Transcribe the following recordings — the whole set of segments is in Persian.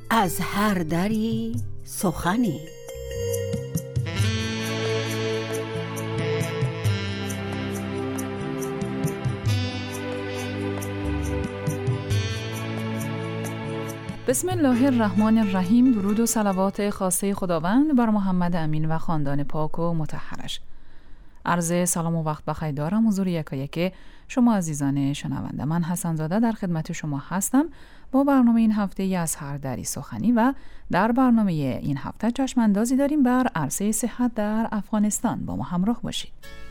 از هر دری سخنی. بسم الله الرحمن الرحیم. درود و صلوات خاصه خداوند بر محمد امین و خاندان پاک و مطهرش. عرض سلام و وقت بخیر دارم حضور یکایک شما عزیزان شنونده. من حسن زاده در خدمت شما هستم با برنامه این هفته از هر دری سخنی و در برنامه این هفته چشم اندازی داریم بر عرصه صحت در افغانستان. با ما همراه باشید.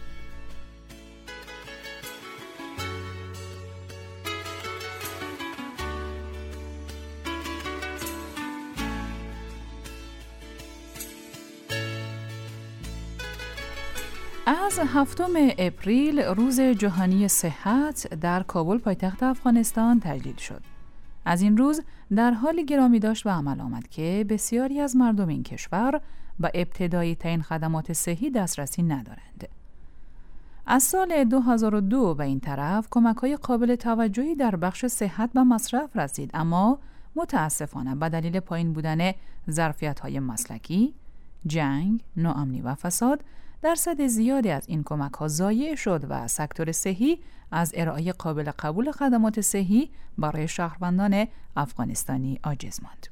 از 7 اپریل روز جهانی صحت در کابل پایتخت افغانستان تجلیل شد. از این روز در حالی گرامی داشت به عمل آمد که بسیاری از مردم این کشور به ابتدایی ترین خدمات صحی دسترسی ندارند. از سال 2002 به این طرف کمک‌های قابل توجهی در بخش صحت به مصرف رسید، اما متاسفانه به دلیل پایین بودن ظرفیت‌های مسلکی، جنگ، ناامنی و فساد درصد زیادی از این کمک‌ها ضایع شد و سکتور صحی از ارائه قابل قبول خدمات صحی برای شهروندان افغانستانی عاجز ماند.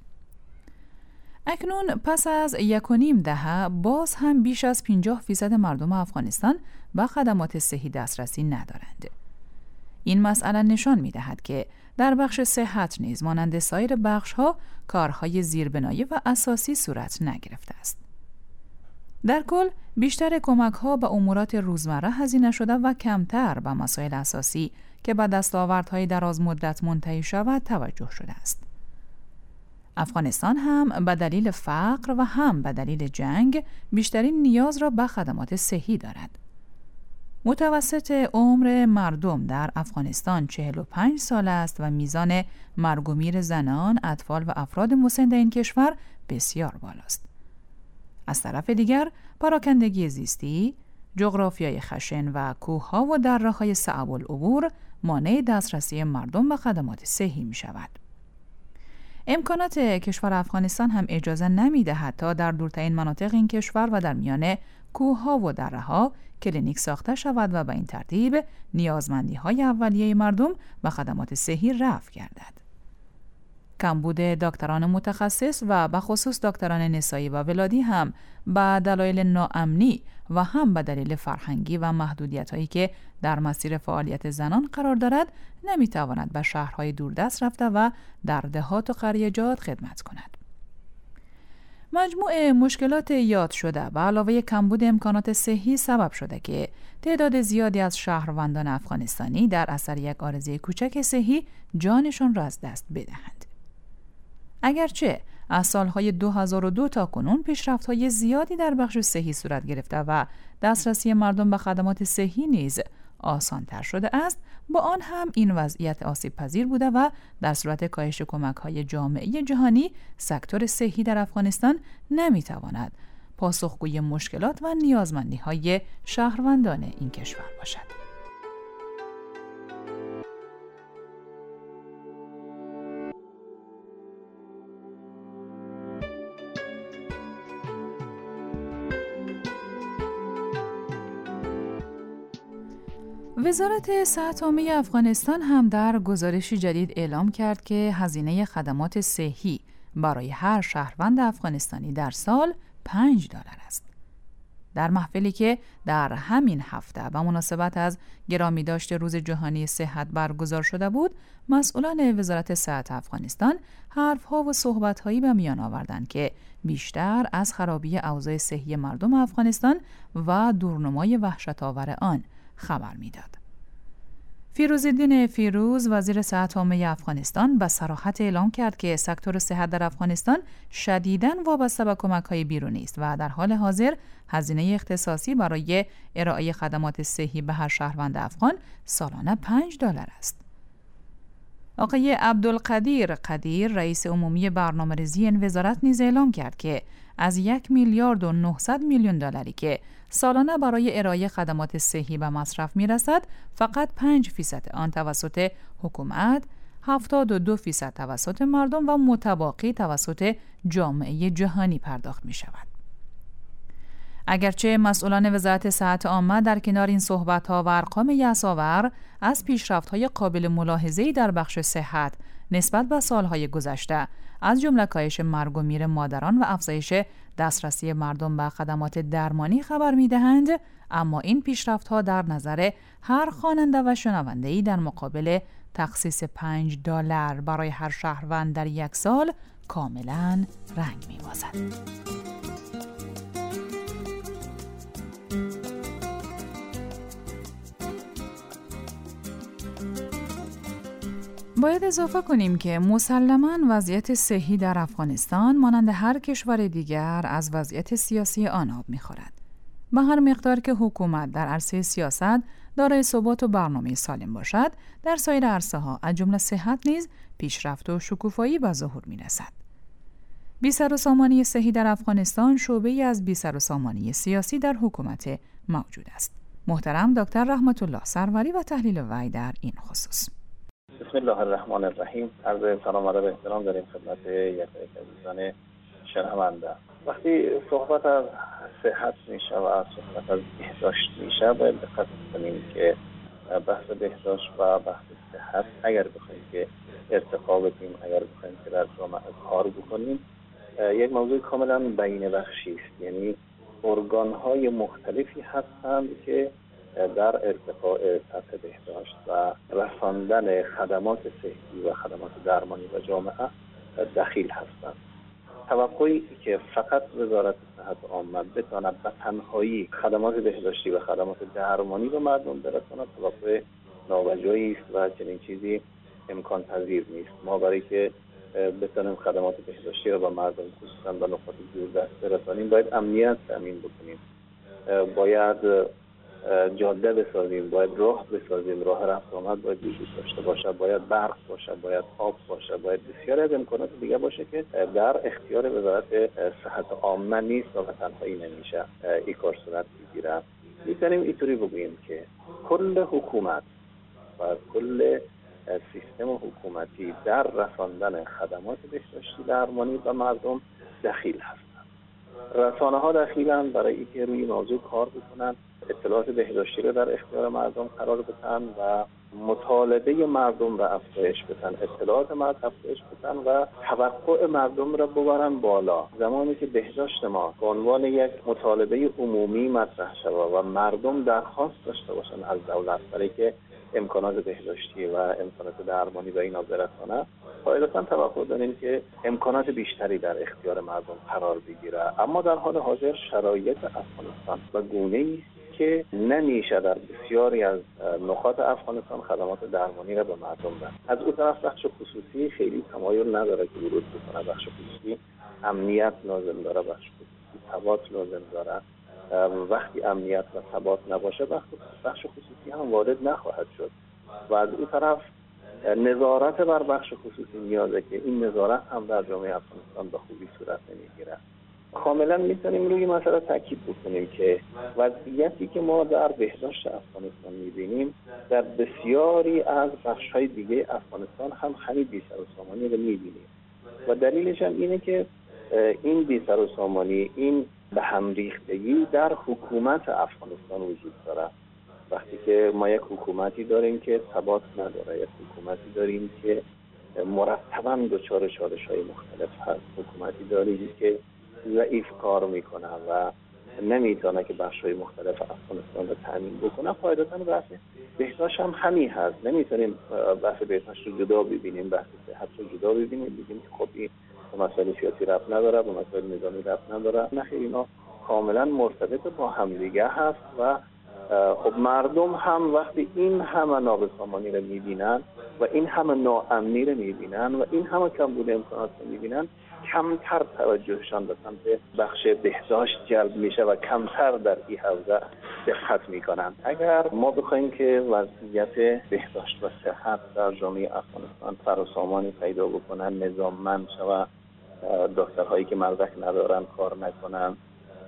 اکنون پس از 1.5 دهه باز هم بیش از 50% مردم افغانستان به خدمات صحی دسترسی ندارند. این مسئله نشان می‌دهد که در بخش صحت نیز مانند سایر بخش‌ها کارهای زیربنایی و اساسی صورت نگرفته است. در کل بیشتر کمک‌ها به امورات روزمره هزینه شده و کمتر به مسائل اساسی که به دستاوردهای دراز مدت منتهی شود توجه شده است. افغانستان هم به دلیل فقر و هم به دلیل جنگ بیشترین نیاز را به خدمات صحی دارد. متوسط عمر مردم در افغانستان 45 سال است و میزان مرگ و میر زنان، اطفال و افراد مسن در این کشور بسیار بالاست. از طرف دیگر پراکندگی زیستی، جغرافیای خشن و کوه‌ها و دره‌های صعب العبور مانع دسترسی مردم به خدمات صحی می شود. امکانات کشور افغانستان هم اجازه نمی دهد تا در دورترین مناطق این کشور و در میان کوه‌ها و دره‌ها کلینیک ساخته شود و به این ترتیب نیازمندی‌های اولیه مردم به خدمات صحی رفع گردد. کمبود دکتران متخصص و به خصوص دکتران نسایی و ولادی هم به دلایل ناامنی و هم به دلیل فرهنگی و محدودیت‌هایی که در مسیر فعالیت زنان قرار دارد نمی‌تواند به شهرهای دوردست رفته و در دهات و قریه‌جات خدمت کند. مجموع مشکلات یاد شده به علاوه کمبود امکانات صحی سبب شده که تعداد زیادی از شهروندان افغانستانی در اثر یک عارضه کوچک صحی جانشان را از دست بدهند. اگرچه از سالهای 2002 تا کنون پیشرفت‌های زیادی در بخش صحی صورت گرفته و دسترسی مردم به خدمات صحی نیز آسان‌تر شده است، با آن هم این وضعیت آسیب پذیر بوده و در صورت کاهش کمک‌های جامعه جهانی سکتور صحی در افغانستان نمی‌تواند پاسخگوی مشکلات و نیازمندی‌های شهروندان این کشور باشد. وزارت صحت عامه افغانستان هم در گزارشی جدید اعلام کرد که هزینه خدمات صحی برای هر شهروند افغانستانی در سال $5 است. در محفلی که در همین هفته به مناسبت از گرامی داشت روز جهانی صحت برگزار شده بود، مسئولان وزارت صحت افغانستان حرف‌ها و صحبت‌هایی به میان آوردند که بیشتر از خرابی اوضاع صحی مردم افغانستان و دورنمای وحشت‌آور آن خبر میداد. فیروزالدین فیروز وزیر صحت عامه افغانستان به صراحت اعلام کرد که سکتور صحت در افغانستان شدیداً وابسته به کمک‌های بیرونی است و در حال حاضر هزینه اختصاصی برای ارائه خدمات صحی به هر شهروند افغان سالانه $5 است. آقای عبدالقدیر قدیر رئیس عمومی برنامه‌ریزی این وزارت نیز اعلام کرد که از 1,900,000,000 که سالانه برای ارائه خدمات صحی به مصرف می‌رسد، فقط 5% آن توسط حکومت، 72% توسط مردم و متباقی توسط جامعه جهانی پرداخت می شود. اگرچه مسئولان وزارت صحت عامه در کنار این صحبت‌ها و ارقام یأس‌آور از پیشرفت‌های قابل ملاحظه‌ای در بخش صحت نسبت به سالهای گذشته، از جمله کاهش مرگ و میر مادران و افزایش دسترسی مردم به خدمات درمانی خبر می‌دهند، اما این پیشرفت‌ها در نظر هر خواننده و شنونده‌ای در مقابل تخصیص $5 برای هر شهروند در یک سال کاملاً رنگ می‌بازد. باید اضافه کنیم که مسلماً وضعیت صحی در افغانستان مانند هر کشور دیگر از وضعیت سیاسی آن آب می‌خورد. به هر مقدار که حکومت در عرصه سیاست دارای ثبات و برنامه سالم باشد، در سایر عرصه‌ها از جمله صحت نیز پیشرفت و شکوفایی به ظهور می‌رسد. بی‌سروسامانی صحی در افغانستان شعبه‌ای از بی‌سروسامانی سیاسی در حکومت موجود است. محترم دکتر رحمت الله سروری و تحلیل وی در این خصوص. بسم الله الرحمن الرحیم. عرض سلام و ادب و احترام داریم خدمت یک عزیزان شنونده. وقتی صحبت از صحت میشه و صحبت از بهداشت میشه، باید دقت کنیم که بحث بهداشت و بحث صحت اگر بخوایم که ارتقا بدیم، اگر بخوایم که در جامعه کار بکنیم، یک موضوع کاملا بین بخشی است. یعنی ارگان‌های مختلفی هستند که در ارتقاء سطح بهداشت و رساندن خدمات صحی و خدمات درمانی و جامعه دخیل هستند. توقعی که فقط وزارت صحت عامه بتواند به تنهایی خدمات بهداشتی و خدمات درمانی به مردم برساند، توقع نابجایی است و چنین چیزی امکان پذیر نیست. ما برای که بتونیم خدمات بهداشتی را به مردم خصوصا به نقاط دوردست برسانیم، باید امنیت تامین بکنیم، باید جاده بسازیم، باید راه بسازیم، راه رفت آمد باید وجود داشته باشه، باید برق باشه، باید آب باشه، باید بسیاری از امکانات دیگه باشه که در اختیار وزارت صحت عامه نیست و به تنهایی نمیشه این کار صورت بگیره. میتونیم اینطوری بگوییم که کل حکومت و کل سیستم حکومتی در رساندن خدمات بهداشتی درمانی به مردم دخیل هستند. رسانه ها دخیلند برای اینکه روی موضوع کار بکنن، اطلاعات بهداشتی را در اختیار مردم قرار بدن و مطالبه مردم را افزایش بدن، اطلاعات مردم افزایش بدن و توقع مردم را ببرن بالا. زمانی که بهداشت ما به عنوان یک مطالبه عمومی مطرح شود و مردم درخواست داشته باشن از دولت برای که امکانات بهداشتی و امکانات درمانی به اینا برسانه، قاعدتاً توقع داریم که امکانات بیشتری در اختیار مردم قرار بگیره. اما در حال حاضر شرایط افغانستان به گونه‌ای است که نمیشه در بسیاری از نقاط افغانستان خدمات درمانی را به مردم داد. از اون طرف بخش خصوصی خیلی تمایل نداره که ورود بکنه. بخش خصوصی امنیت لازم داره، بخش خصوصی ثبات لازم داره. وقتی امنیت و ثبات نباشه بخش خصوصی هم وارد نخواهد شد و از اون طرف نظارت بر بخش خصوصی نیازه که این نظارت هم در جامعه افغانستان به خوبی صورت نمیگیره. کاملا میتونیم روی مسئله تاکید بکنیم که وضعیتی که ما در بهداشت افغانستان میبینیم در بسیاری از بخش‌های دیگه افغانستان هم همین بی‌سروسامانی رو میبینیم و دلیلش هم اینه که این بی‌سروسامانی، این به هم ریختگی در حکومت افغانستان وجود داره. وقتی که ما یک حکومتی داریم که ثبات نداره، یک حکومتی داریم که مرتباً دچار چالش‌های مختلف هست، حکومتی داریم که ضعیف کار میکنه و نمیتونه که بخش‌های مختلف افغانستان رو تامین بکنه، قاعدتاً بحث بهداشت هم همین هست. نمیتونیم بحث بهداشت رو جدا ببینیم، بحث صحت رو جدا ببینیم، بگیم که خب این به مسائل سیاسی ربط نداره، به مسائل نظامی ربط نداره. نه، اینا کاملا مرتبط با همدیگه هست و خب مردم هم وقتی این همه نابسامانی رو میبینن و این همه ناامنی رو میبینن و این همه کمبود امکانات رو میبینن، کمتر توجهشان به سمت بخش بهداشت جلب میشه و کمتر در این حوزه دقت میکنن. اگر ما بخوایم که وضعیت بهداشت و صحت در جامعه افغانستان سروسامانی پیدا بکنن، نظاممند شود، دکترهایی که مدرک ندارن کار نکنن،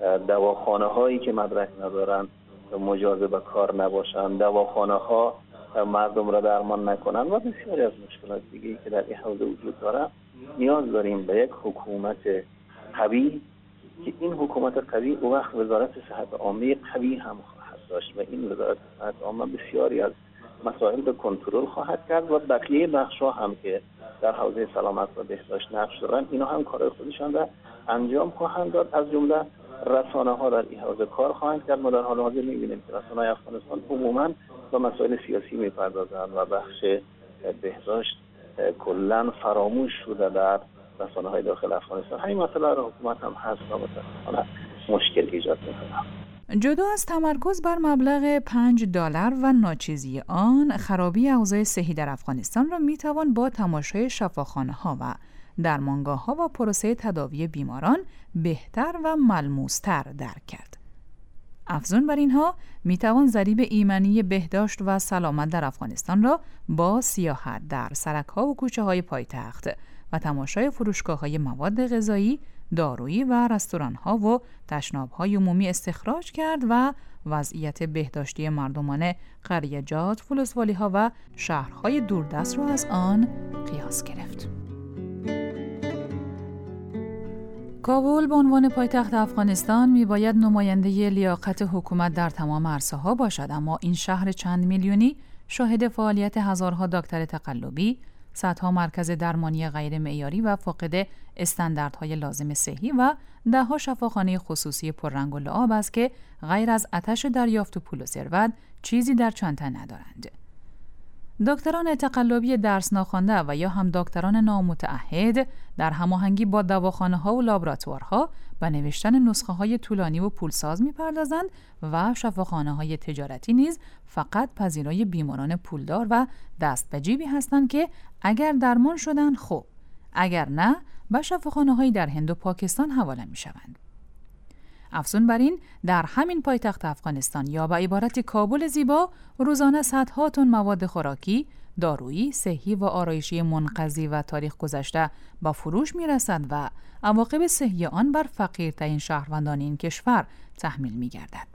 دواخانه هایی که مدرک ندارن مجاز به کار نباشن، دواخانه ها مردم را درمان نکنن و بسیاری از مشکلات دیگه‌ای که در این حوزه وجود داره، نیاز داریم به یک حکومت قوی که این حکومت قوی او وقت وزارت صحت عامه قوی هم خواهد داشت و این وزارت صحت عامه بسیاری از مسائل به کنترل خواهد کرد و بقیه بخش‌ها هم که در حوزه سلامت و بهداشت نقش دارن اینا هم کار خودشان را انجام خواهند داد. از جمله رسانه‌ها در این حوزه کار خواهند کرد. ما در حال حاضر می‌بینیم که رسانه‌های افغانستان عموماً به مسائل سیاسی می‌پردازند و بخش بهداشت کلاً فراموش شده در رسانه‌های داخل افغانستان. همین مسئله را حکومت هم هست و متأسفانه مشکل ایجاد می‌کنه. جدا از تمرکز بر مبلغ $5 و ناچیزی آن، خرابی اوضاع صحی در افغانستان را میتوان با تماشای شفاخانه‌ها و درمانگاه‌ها و پروسه تداوی بیماران بهتر و ملموس‌تر درک کرد. افزون بر اینها میتوان ضریب ایمنی بهداشت و سلامت در افغانستان را با سیاحت در سرک‌ها و کوچه‌های پایتخت و تماشای فروشگاه‌های مواد غذایی، دارویی و رستوران‌ها و تشناب‌های عمومی استخراج کرد و وضعیت بهداشتی مردمان قریه‌جات، فلسوالی‌ها و شهرهای دوردست را از آن قیاس گرفت. کابل به عنوان پایتخت افغانستان میباید نماینده لیاقت حکومت در تمام عرصه‌ها باشد، اما این شهر چند میلیونی شاهد فعالیت هزارها دکتر تقلبی، صدها مرکز درمانی غیر معیاری و فاقد استانداردهای لازم صحی و ده‌ها شفاخانه خصوصی پررنگ و لعاب است که غیر از آتش دریافت و پول و ثروت چیزی در چانه ندارند. دکتران تقلبی درس ناخوانده و یا هم دکتران نامتعهد در هماهنگی با دواخانه‌ها و لابراتوارها به نوشتن نسخه‌های طولانی و پولساز می‌پردازند و شفاخانه‌های تجارتی نیز فقط پذیرای بیماران پولدار و دست به جیبی هستند که اگر درمان شدن خوب، اگر نه به شفاخانه‌های در هند و پاکستان حواله می‌شوند. افزون بر این، در همین پایتخت افغانستان یا به عبارت کابل زیبا، روزانه صدها تن مواد خوراکی، دارویی، صحی و آرایشی منقضی و تاریخ گذشته با فروش می‌رسد و عواقب صحی آن بر فقیرترین شهروندان این کشور تحمیل می‌گردد.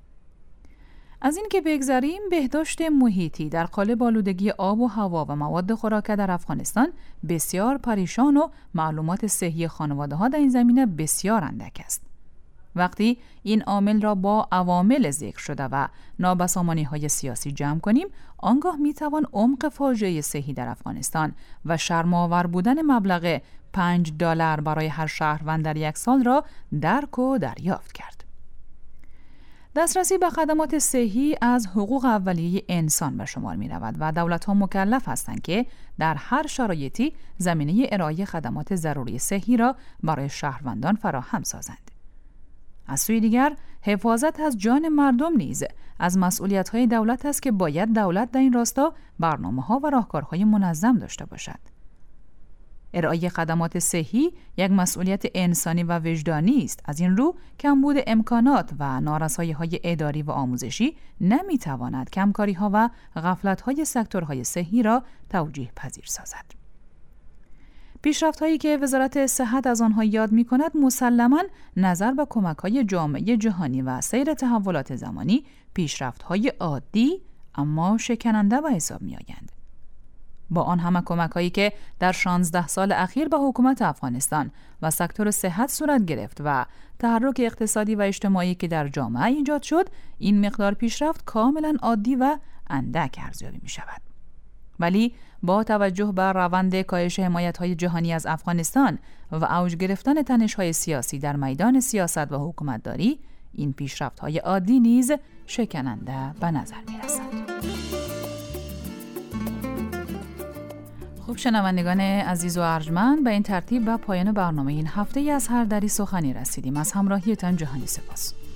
از این که بگذریم، بهداشت محیطی در قالب آلودگی آب و هوا و مواد خوراکی در افغانستان بسیار پریشان و معلومات صحی خانواده‌ها در این زمینه بسیار اندک است. وقتی این عامل را با عوامل ذکر شده و نابسامانی‌های سیاسی جمع کنیم، آنگاه میتوان عمق فاجعه صحی در افغانستان و شرم‌آور بودن مبلغ $5 برای هر شهروند در یک سال را درک و دریافت کرد. دسترسی به خدمات صحی از حقوق اولیه انسان به شمار می رود و دولت‌ها مکلف هستند که در هر شرایطی زمینه ارائه خدمات ضروری صحی را برای شهروندان فراهم سازند. از سوی دیگر، حفاظت از جان مردم نیز از مسئولیت‌های دولت است که باید دولت در این راستا برنامه‌ها و راهکارهای منظم داشته باشد. ارائه خدمات صحی یک مسئولیت انسانی و وجدانی است. از این رو کمبود امکانات و نارسایی‌های اداری و آموزشی نمی‌تواند کمکاری‌ها و غفلت‌های سکتورهای صحی را توجیه پذیر سازد. پیشرفت‌هایی که وزارت صحت از آنها یاد می‌کند مسلماً نظر به کمک‌های جامعه جهانی و سیر تحولات زمانی پیشرفت‌های عادی اما شکننده به حساب می‌آیند. با آن همه کمک‌هایی که در 16 سال اخیر به حکومت افغانستان و سکتور صحت صورت گرفت و تحرک اقتصادی و اجتماعی که در جامعه ایجاد شد، این مقدار پیشرفت کاملاً عادی و اندک ارزیابی می‌شود. ولی با توجه به روند کاهش حمایت‌های جهانی از افغانستان و اوج گرفتن تنش‌های سیاسی در میدان سیاست و حکومتداری، این پیشرفت‌های عادی نیز شکننده به نظر می‌رسند. خب شنوندگان عزیز و ارجمند، به این ترتیب به پایان برنامه این هفته از هر دری سخنی رسیدیم. از همراهیتان جهانی سپاس.